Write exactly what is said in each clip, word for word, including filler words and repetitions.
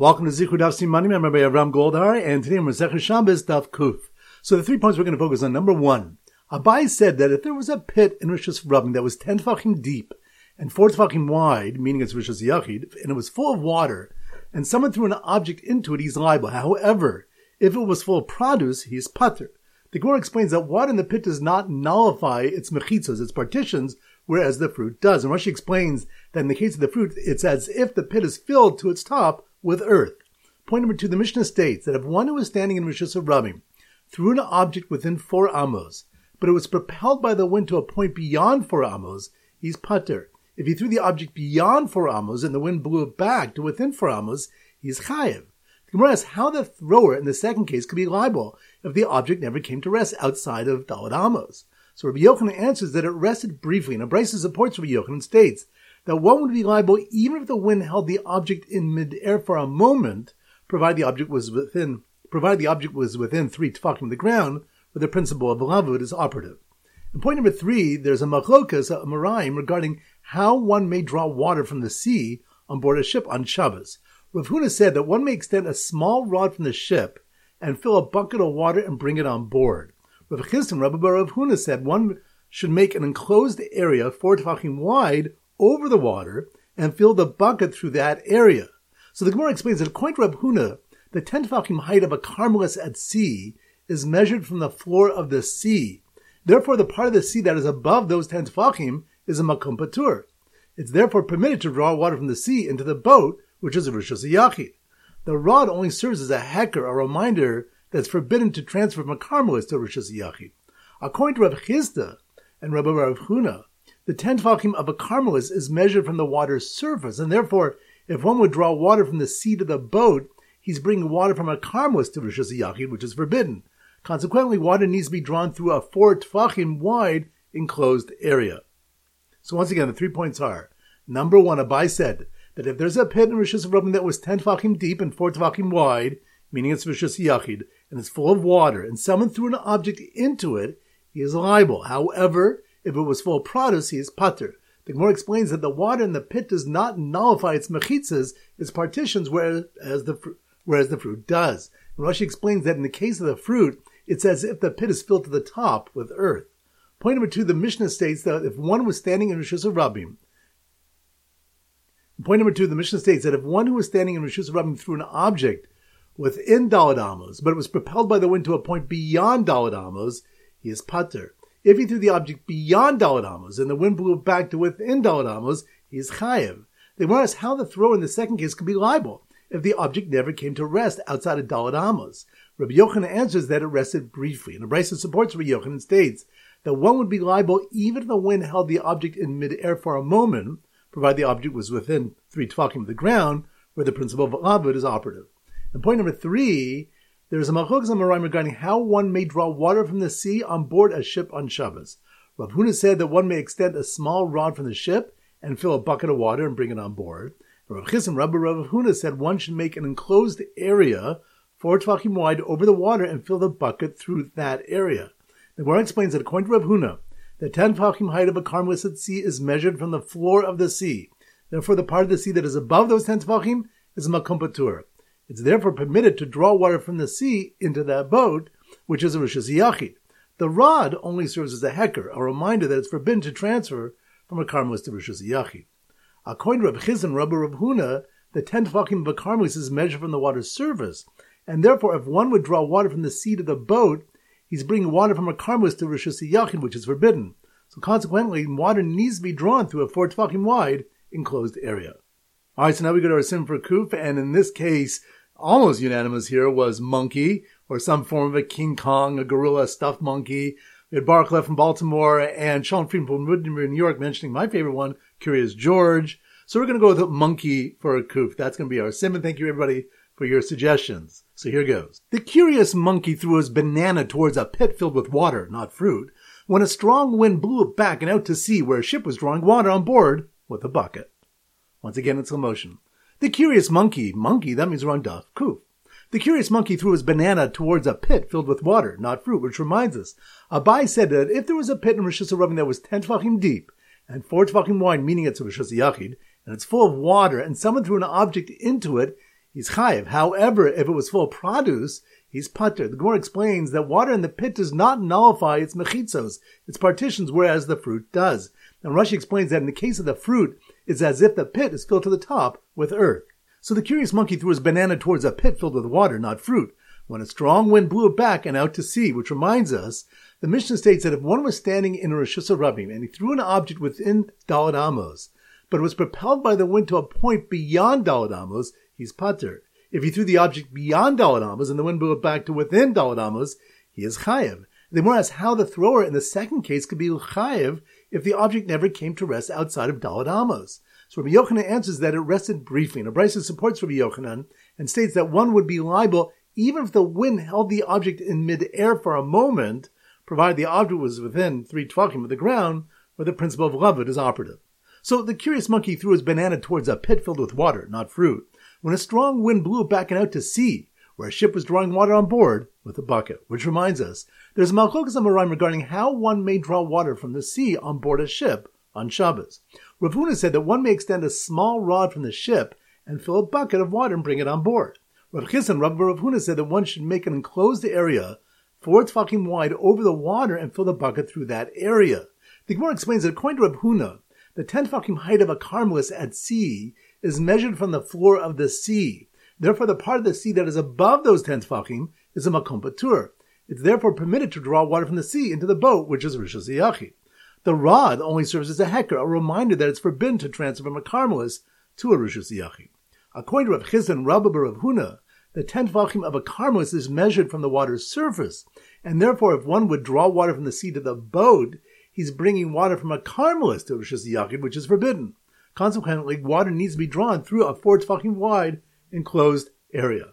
Welcome to Zichud Daf Simanim. I'm Rabbi Avram Goldhar, and today I'm Masechah Shabbos Daf Kuf. So the three points we're going to focus on. Number one, Abai said that if there was a pit in Rosh Hashanah that was ten tefachim deep and four tefachim wide, meaning it's Rosh Hashanah, and it was full of water, and someone threw an object into it, he's liable. However, if it was full of produce, he's pater. The Gemara explains that water in the pit does not nullify its mechitzos, its partitions, whereas the fruit does. And Rashi explains that in the case of the fruit, it's as if the pit is filled to its top with earth. Point number two, the Mishnah states that if one who was standing in Rosh Hashanah threw an object within four amos, but it was propelled by the wind to a point beyond four amos, he's pater. If he threw the object beyond four amos and the wind blew it back to within four amos, he's chayev. The Gemara asks how the thrower in the second case could be liable if the object never came to rest outside of Daled Amos. So Rabbi Yochanan answers that it rested briefly, and Abraisa supports Rabbi Yochanan and states that one would be liable even if the wind held the object in mid-air for a moment, provided the object was within provided the object was within three tefachim of the ground, where the principle of lavud is operative. And point number three, there's a machlokas, a maraim, regarding how one may draw water from the sea on board a ship on Shabbos. Rav Huna said that one may extend a small rod from the ship and fill a bucket of water and bring it on board. Rav Chisda, Rabbi Bar Rav Huna said one should make an enclosed area four tefachim wide over the water and fill the bucket through that area. So the Gemara explains that according to Rav Huna, the ten tefachim height of a carmelis at sea is measured from the floor of the sea. Therefore, the part of the sea that is above those ten tefachim is a makom patur. It's therefore permitted to draw water from the sea into the boat, which is a Rosh Hashanah. The rod only serves as a hecker, a reminder that it's forbidden to transfer from a carmelis to a Rosh Hashanah. According to Rav Chisda and Rabbi Rav Huna, the ten tefachim of a carmelis is measured from the water's surface, and therefore, if one would draw water from the sea to the boat, he's bringing water from a carmelis to Rosh Hashanah, which is forbidden. Consequently, water needs to be drawn through a four tefachim wide enclosed area. So once again, the three points are, number one, Abai said that if there's a pit in Rosh Hashanah that was ten tefachim deep and four tefachim wide, meaning it's Rosh Hashanah, and it's full of water, and someone threw an object into it, he is liable. However, if it was full of produce, he is pater. The Gemara explains that the water in the pit does not nullify its mechitzas, its partitions, whereas the, whereas the fruit does. And Rashi explains that in the case of the fruit, it's as if the pit is filled to the top with earth. Point number two, the Mishnah states that if one was standing in Rosh Hashanah, Point number two, the Mishnah states that if one who was standing in Rosh Hashanah threw an object within Daled Amos, but it was propelled by the wind to a point beyond Daled Amos, he is pater. If he threw the object beyond Daled Amos and the wind blew it back to within Daled Amos, he is chayev. They want us how the thrower in the second case could be liable if the object never came to rest outside of Daled Amos. Rabbi Yochanan answers that it rested briefly, and Abraisa supports Rabbi Yochanan and states that one would be liable even if the wind held the object in mid-air for a moment, provided the object was within three tefachim of the ground, where the principle of lavud is operative. And point number three, there is a machlokas amoraim regarding how one may draw water from the sea on board a ship on Shabbos. Rav Huna said that one may extend a small rod from the ship and fill a bucket of water and bring it on board. And Rav Chisda, Rabbi Rav Huna said one should make an enclosed area four tefachim wide over the water and fill the bucket through that area. The Gemara explains that according to Rav Huna, the ten tefachim height of a carmelis at sea is measured from the floor of the sea. Therefore, the part of the sea that is above those ten tefachim is a makom patur. It's therefore permitted to draw water from the sea into that boat, which is a Rosh Hashanah. The rod only serves as a hecker, a reminder that it's forbidden to transfer from a carmelis to Rosh Hashanah. According to Rav Chisda and Rabbi Rav Huna, the ten tefachim of a carmelis is measured from the water's surface, and therefore, if one would draw water from the sea to the boat, he's bringing water from a carmelis to Rosh Hashanah, which is forbidden. So consequently, water needs to be drawn through a four tefachim wide enclosed area. All right, so now we go to our sim for kuf, and in this case, almost unanimous here was monkey, or some form of a King Kong, a gorilla, a stuffed monkey. We had Baruch Lev from Baltimore, and Sean Friedman from Woodbury, New York, mentioning my favorite one, Curious George. So we're going to go with a monkey for a kuf. That's going to be our sim, and thank you everybody for your suggestions. So here goes. The curious monkey threw his banana towards a pit filled with water, not fruit, when a strong wind blew it back and out to sea where a ship was drawing water on board with a bucket. Once again in slow motion. The curious monkey, monkey, that means we're on daf, kuf. The curious monkey threw his banana towards a pit filled with water, not fruit, which reminds us, Abai said that if there was a pit in Rosh Hashanah that was ten tefachim deep and four tefachim wide, meaning it's a Rosh Hashanah, and it's full of water, and someone threw an object into it, he's chayiv. However, if it was full of produce, he's pater. The Gemara explains that water in the pit does not nullify its mechitzos, its partitions, whereas the fruit does. And Rashi explains that in the case of the fruit, it's as if the pit is filled to the top with earth. So the curious monkey threw his banana towards a pit filled with water, not fruit, when a strong wind blew it back and out to sea, which reminds us, the Mishnah states that if one was standing in a Reshus Rabim and he threw an object within Daled Amos, but was propelled by the wind to a point beyond Daled Amos, he's pater. If he threw the object beyond Daled Amos and the wind blew it back to within Daled Amos, he is chayiv. The Gemara asks how the thrower in the second case could be chayiv if the object never came to rest outside of Daled Amos. So Rabbi Yochanan answers that it rested briefly. And a Brisa supports Rabbi Yochanan and states that one would be liable even if the wind held the object in mid-air for a moment, provided the object was within three tvachim of the ground, where the principle of lavud is operative. So the curious monkey threw his banana towards a pit filled with water, not fruit, when a strong wind blew it back and out to sea, where a ship was drawing water on board with a bucket. Which reminds us, there's a malchokas amoraim regarding how one may draw water from the sea on board a ship on Shabbos. Rav Huna said that one may extend a small rod from the ship and fill a bucket of water and bring it on board. Rav Chizan, Rav Rav Huna said that one should make an enclosed area four tefachim wide over the water and fill the bucket through that area. The Gemara explains that according to Rav Huna, the ten tefachim height of a carmelis at sea is measured from the floor of the sea. Therefore, the part of the sea that is above those ten tefachim is a makom patur. It's therefore permitted to draw water from the sea into the boat, which is Rishus Yachid. The rod only serves as a heker, a reminder that it's forbidden to transfer from a carmelis to a Rishus Yachid. According to Rav Chizan, Rabba bar Rav Huna, the ten tefachim of a carmelis is measured from the water's surface, and therefore if one would draw water from the sea to the boat, he's bringing water from a carmelis to Rishus Yachid, which is forbidden. Consequently, water needs to be drawn through a four tefachim wide enclosed area.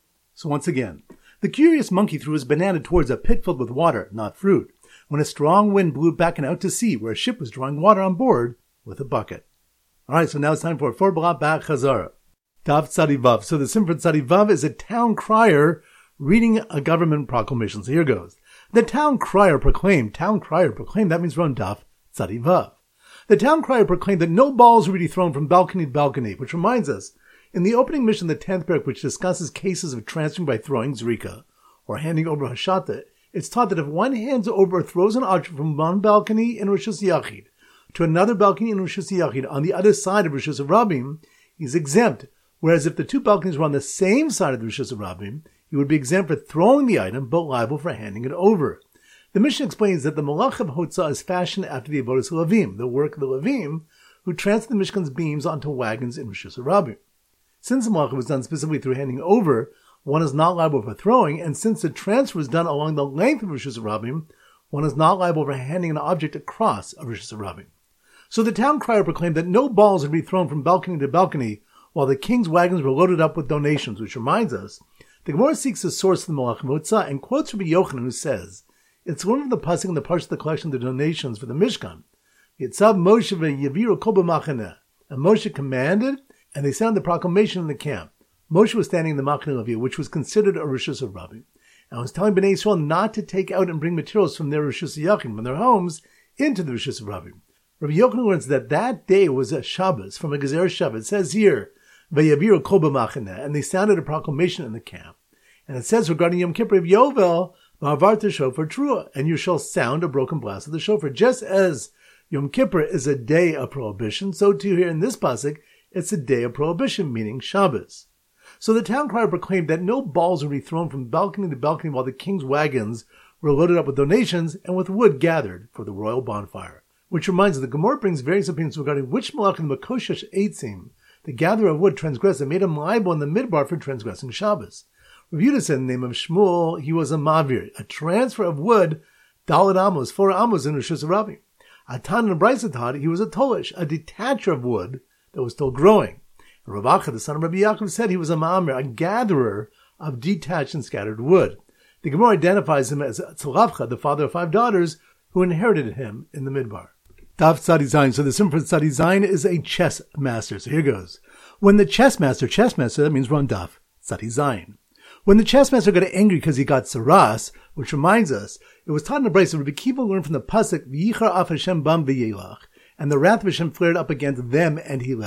So once again, the curious monkey threw his banana towards a pit filled with water, not fruit, when a strong wind blew it back and out to sea, where a ship was drawing water on board with a bucket. All right, so now it's time for four b'lat ba'ach chazara. Tav Tzadi Vav. So the Simfer Tzadi Vav is a town crier reading a government proclamation. So here goes. The town crier proclaimed, town crier proclaimed, that means we're on Tav Tzadi Vav. The town crier proclaimed that no balls would be thrown from balcony to balcony, which reminds us, in the opening mission, the tenth parak, which discusses cases of transferring by throwing zrika, or handing over hashata, it's taught that if one hands over or throws an object from one balcony in Rishus Yachid to another balcony in Rishus Yachid on the other side of Rishus Rabim, he's exempt. Whereas if the two balconies were on the same side of the Rishus Rabim, he would be exempt for throwing the item, but liable for handing it over. The Mishnah explains that the Malach of Hotzah is fashioned after the Avodas Levim, the work of the Levim, who transferred the Mishkan's beams onto wagons in Rishus Rabim. Since the Malach was done specifically through handing over, one is not liable for throwing, and since the transfer was done along the length of Rishus Rabim, one is not liable for handing an object across a Rishus Rabim. So the town crier proclaimed that no balls would be thrown from balcony to balcony while the king's wagons were loaded up with donations, which reminds us, the Gemara seeks the source of the Malach Motzah and quotes Rabbi Yochanan, who says, it's one of the pasuk in the part of the collection of the donations for the Mishkan. Yitzav Moshe ve'yaviru kol b'machaneh. And Moshe commanded, and they sounded the proclamation in the camp. Moshe was standing in the Machaneh Levi, which was considered a Rishus Rabim, and was telling Bnei Yisrael not to take out and bring materials from their Rishus Yachid, from their homes, into the Rishus Rabim. Rabbi Yochanan learns that that day was a Shabbos, from a Gezer Shabbos. It says here, Ve'yaviru kol b'machaneh, and they sounded a proclamation in the camp. And it says regarding Yom Kippur of Yovel, V'avarta shofar trua, and you shall sound a broken blast of the shofar. Just as Yom Kippur is a day of prohibition, so too here in this pasuk, it's a day of prohibition, meaning Shabbos. So the town crier proclaimed that no balls would be thrown from balcony to balcony while the king's wagons were loaded up with donations and with wood gathered for the royal bonfire. Which reminds us, the Gemara brings various opinions regarding which malach in the Makoshesh Eitzim, the gatherer of wood, transgressed and made him liable in the midbar for transgressing Shabbos. Rav Yehuda said in the name of Shmuel, he was a mavir, a transfer of wood, daled amos, four amos in Rishus Rabim. Atan and Brisa taught he was a tolish, a detacher of wood that was still growing. And Rav Acha, the son of Rabbi Yaakov, said he was a ma'amir, a gatherer of detached and scattered wood. The Gemara identifies him as Tzlavcha, the father of five daughters, who inherited him in the midbar. Tav Tzadi Zayin. So the Simfer Tzadi Zayin is a chess master. So here goes. When the chess master, chess master, that means we're on Tav Tzadi Zayin. When the chess master got angry because he got saras, which reminds us, it was taught in the Brisa that Rabbi Kiva learned from the pasuk V'yichar af Hashem bam v'yelach, and the wrath of Hashem flared up against them, and he left.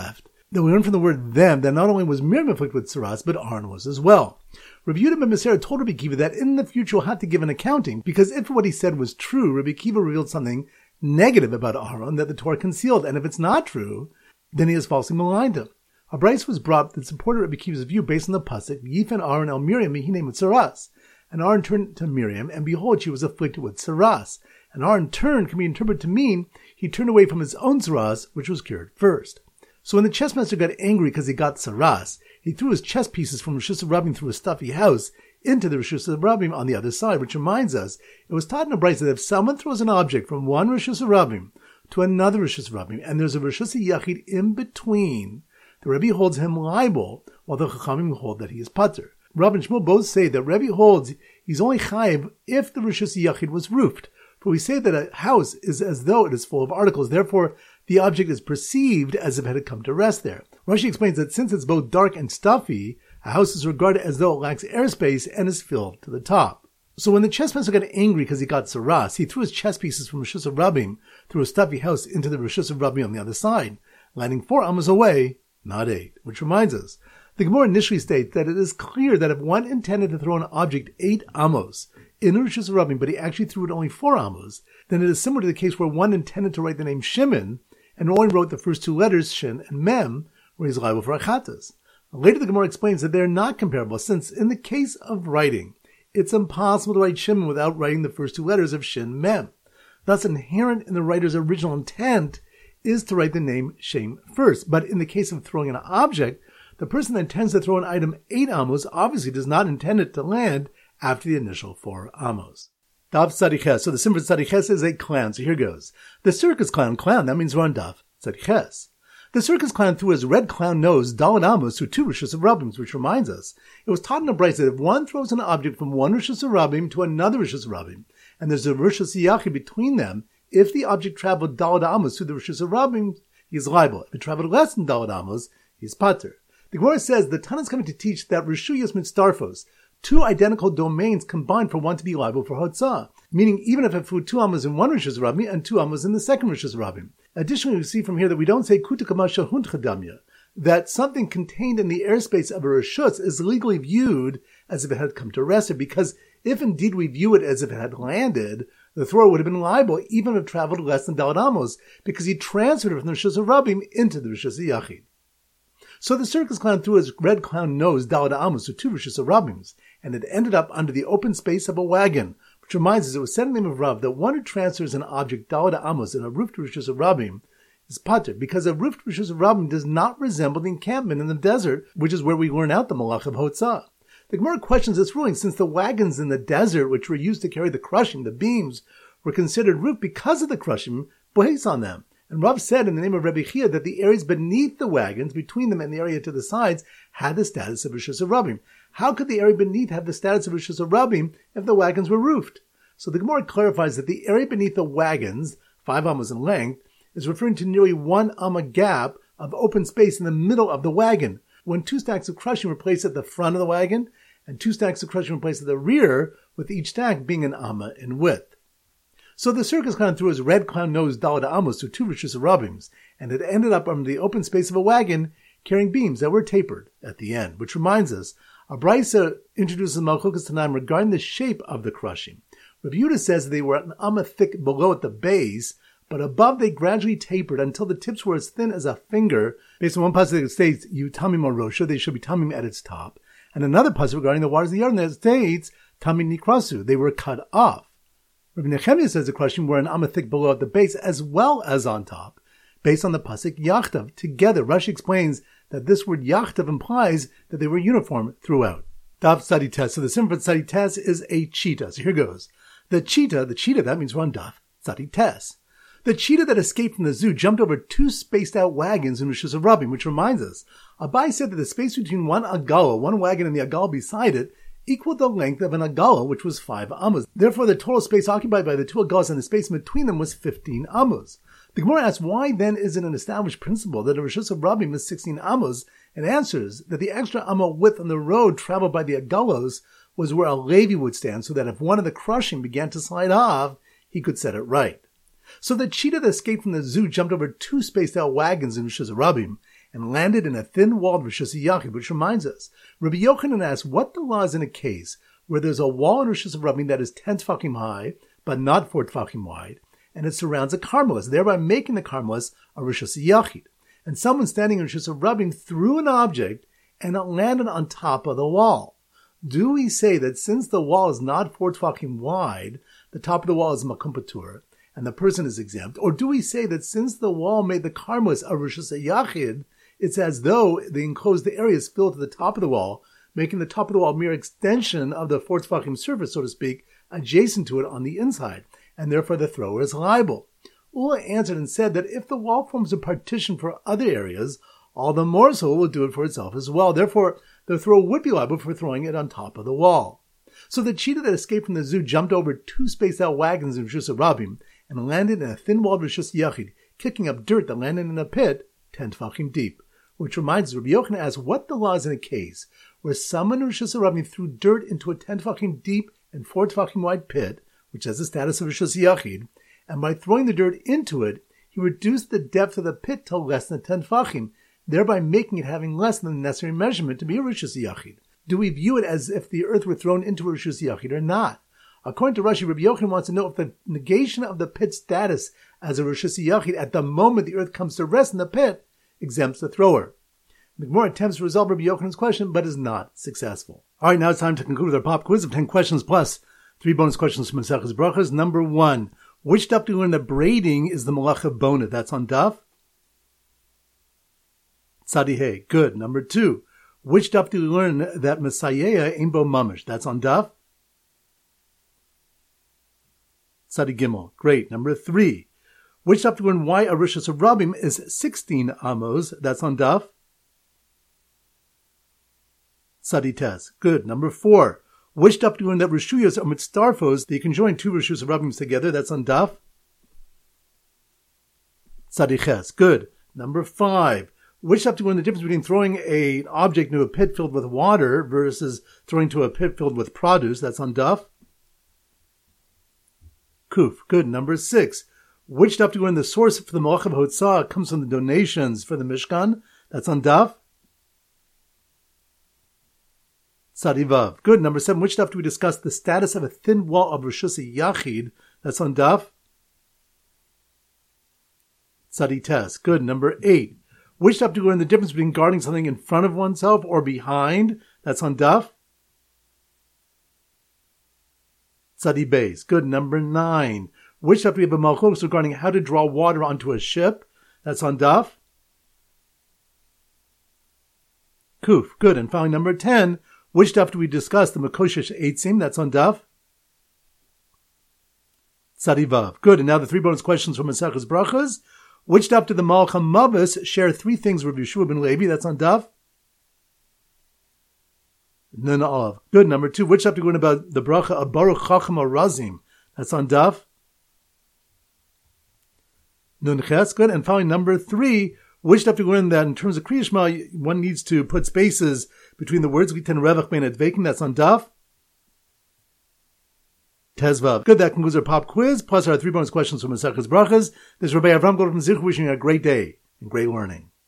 Then we learn from the word them that not only was Miriam afflicted with tsaras, but Aaron was as well. Rabbi Yehuda ben Beseira told Rabbi Akiva that in the future he'll have to give an accounting, because if what he said was true, Rabbi Akiva revealed something negative about Aaron that the Torah concealed, and if it's not true, then he has falsely maligned him. A brayso was brought that supported Rabbi Akiva's view based on the pasuk, Yifen Aaron el Miriam mihine with tsaras. And Aaron turned to Miriam, and behold, she was afflicted with tsaras. And Aaron turned can be interpreted to mean he turned away from his own tsaras, which was cured first. So when the chess master got angry because he got tsaras, he threw his chess pieces from Rosh Hashanah through a stuffy house into the Rosh Hashanah on the other side, which reminds us, it was taught in a brayso that if someone throws an object from one Rosh Hashanah to another Rosh Hashanah, and there's a Rosh Yachid in between, the Rebbe holds him liable, while the Chachamim hold that he is pater. Rav and Shmuel both say that Rebbe holds he's only chayiv if the Rosh Yachid was roofed. For we say that a house is as though it is full of articles, therefore the object is perceived as if it had come to rest there. Rashi explains that since it's both dark and stuffy, a house is regarded as though it lacks airspace and is filled to the top. So when the chess master got angry because he got tsaras, he threw his chess pieces from Rosh Hashanah through a stuffy house into the Rosh Hashanah on the other side, landing four amos away, not eight, which reminds us. The Gemara initially states that it is clear that if one intended to throw an object eight amos in Rosh Hashanah, but he actually threw it only four amos, then it is similar to the case where one intended to write the name Shimon and only wrote the first two letters, Shin and Mem, where he's liable for achatas. Later the Gemara explains that they are not comparable, since in the case of writing, it's impossible to write Shimon without writing the first two letters of Shin Mem. Thus, inherent in the writer's original intent is to write the name Shem first. But in the case of throwing an object, the person that intends to throw an item eight amos obviously does not intend it to land after the initial four amos. Daf Tzadiches. So the sim for Tzadiches is a clown. So here goes. The circus clown, clown, that means we're on Daf Tzadiches. The circus clown threw his red clown nose, Daled Amos, through two Rosh Hashanah, which reminds us, it was taught in a brayso that if one throws an object from one Rosh Hashanah to another Rosh Hashanah, and there's a Rosh Hashanah between them, if the object traveled Daled Amos through the Rosh Hashanah, he is liable. If it traveled less than Daled Amos, he is pater. The Gemara says the Tana is coming to teach that Rishuyos Mitzdarfos, two identical domains combined for one to be liable for Hotzah, meaning even if it flew two amos in one Rosh Hashanah and two amos in the second Rosh Hashanah. Additionally, we see from here that we don't say kutakama shahun chadamya, that something contained in the airspace of a Rishus is legally viewed as if it had come to rest, because if indeed we view it as if it had landed, the thrower would have been liable even if it traveled less than Daled Amos, because he transferred it from the Rosh Hashanah into the Rosh Yachid. So the circus clown threw his red clown nose Daled Amos to two Rosh Hashanah, and it ended up under the open space of a wagon, which reminds us it was said in the name of Rav that one who transfers an object Daled Amos in a roofed Rosh Hashanah is pater, because a roofed Rosh Hashanah does not resemble the encampment in the desert, which is where we learn out the Malach of Hotzah. The Gemara questions this ruling, since the wagons in the desert, which were used to carry the crushing, the beams, were considered roofed because of the crushing bohes on them. And Rav said in the name of Rebbe Chia that the areas beneath the wagons, between them and the area to the sides, had the status of Rosh Hashanah. How could the area beneath have the status of Rosh Hashanah if the wagons were roofed? So the Gemara clarifies that the area beneath the wagons, five amos in length, is referring to nearly one amma gap of open space in the middle of the wagon, when two stacks of crushing were placed at the front of the wagon, and two stacks of crushing were placed at the rear, with each stack being an amma in width. So the circus clown threw his red clown nose Daled Amos to two Rosh Hashanah, and it ended up under the open space of a wagon, carrying beams that were tapered at the end, which reminds us, a brayso introduces Malchukas Tanaim regarding the shape of the crushing. Rabbi Yehuda says that they were an amma thick below at the base, but above they gradually tapered until the tips were as thin as a finger. Based on one pasuk that states, "You tamim arosha," they should be tamim at its top, and another pasuk regarding the waters of the Yarden that states, "Tamim nikrasu," they were cut off. Rabbi Nehemiah says the crushing were an amma thick below at the base as well as on top, based on the pasuk yachtav. Together, Rashi explains that this word yachtav implies that they were uniform throughout. Daf Tzadites. So the sim for Tzadites is a cheetah. So here goes. The cheetah, the cheetah, that means we're on Daf Tzadites. The cheetah that escaped from the zoo jumped over two spaced-out wagons in Rosh Hashanah, which reminds us, Abai said that the space between one agala, one wagon, and the agala beside it, equaled the length of an agala, which was five amos. Therefore, the total space occupied by the two agalas and the space between them was fifteen amos. The Gemara asks, why then is it an established principle that a Rosh Hashanah is sixteen amos, and answers that the extra amma width on the road traveled by the agalos was where a Levi would stand, so that if one of the crushing began to slide off, he could set it right. So the cheetah that escaped from the zoo jumped over two spaced-out wagons in Rosh Hashanah, and landed in a thin-walled Rishus Yachid, which reminds us, Rabbi Yochanan asks what the law is in a case where there's a wall in Rishus Rabbim that is ten tefachim high, but not four tefachim wide, and it surrounds a karmelis, thereby making the karmelis a Rishus Yachid. And someone standing in Rishus Rabbim threw an object, and it landed on top of the wall. Do we say that since the wall is not four tefachim wide, the top of the wall is makom patur, and the person is exempt? Or do we say that since the wall made the karmelis a Rishus Yachid, it's as though the enclosed area is filled to the top of the wall, making the top of the wall a mere extension of the four tefachim surface, so to speak, adjacent to it on the inside, and therefore the thrower is liable? Ula answered and said that if the wall forms a partition for other areas, all the more so will do it for itself as well. Therefore, the thrower would be liable for throwing it on top of the wall. So the cheetah that escaped from the zoo jumped over two spaced-out wagons in Rishus Rabbim and landed in a thin-walled Rishus Yachid, kicking up dirt that landed in a pit ten tefachim deep. Which reminds us, Rabbi Yochanan asks what the law is in a case where someone in Rishus Rabbim threw dirt into a ten tefachim deep and four tefachim wide pit, which has the status of Rishus Yachid, and by throwing the dirt into it, he reduced the depth of the pit to less than ten tefachim, thereby making it having less than the necessary measurement to be a Rishus Yachid. Do we view it as if the earth were thrown into a Rishus Yachid or not? According to Rashi, Rabbi Yochanan wants to know if the negation of the pit's status as a Rishus Yachid at the moment the earth comes to rest in the pit exempts the thrower. The Gemara attempts to resolve Rabbi Yochanan's question, but is not successful. All right, now it's time to conclude with our pop quiz of ten questions plus three bonus questions from Maseches Brachos. Number one, which daf do we learn that braiding is the malacha bona? That's on daf Tzadi Hey. Good. Number two, which daf do we learn that Messiah ain't bo mamish? That's on daf Tzadi Gimel. Great. Number three, which daf do we learn why a Rishus Rabbim is sixteen amos? That's on daf Tzadi Tes. Good. Number four, which daf do we learn that Rishuyos are mitzdarfos, that you can join two Rishus Rabbims together? That's on daf Tzadi Ches. Good. Number five, which daf do we learn the difference between throwing a, an object into a pit filled with water versus throwing into a pit filled with produce? That's on daf Kuf. Good. Number six, which daf do we learn the source for the Malach of Hotzah comes from the donations for the Mishkan? That's on daf Tzadi Vav. Good. Number seven, which daf do we discuss the status of a thin wall of Rishus Yachid? That's on daf Tzadi Tes. Good. Number eight, which daf do we learn the difference between guarding something in front of oneself or behind? That's on daf Tzadi Beis. Good. Number nine, which daf do we have a malchus regarding how to draw water onto a ship? That's on daf Kuf. Good. And finally, number ten, which daf do we discuss the Makoshesh Eitzim? That's on daf Tzadi Vav. Good. And now the three bonus questions from Maseches Brachos. Which daf did the Malach HaMavis share three things with Yeshua ben Levi? That's on daf Nun Aleph. Good. Number two, which daf do we learn about the bracha of Baruch Chacham Arazim? That's on daf Nun Ches. Good. And finally, number three, which daf do we learn that in terms of Kriya Shema, one needs to put spaces between the words Gitan Revach Ben Advekim? That's on daf Tezvav. Good. That concludes our pop quiz, plus our three bonus questions from Maseches Brachos. This is Rabbi Avram Goldman from Zich wishing you a great day and great learning.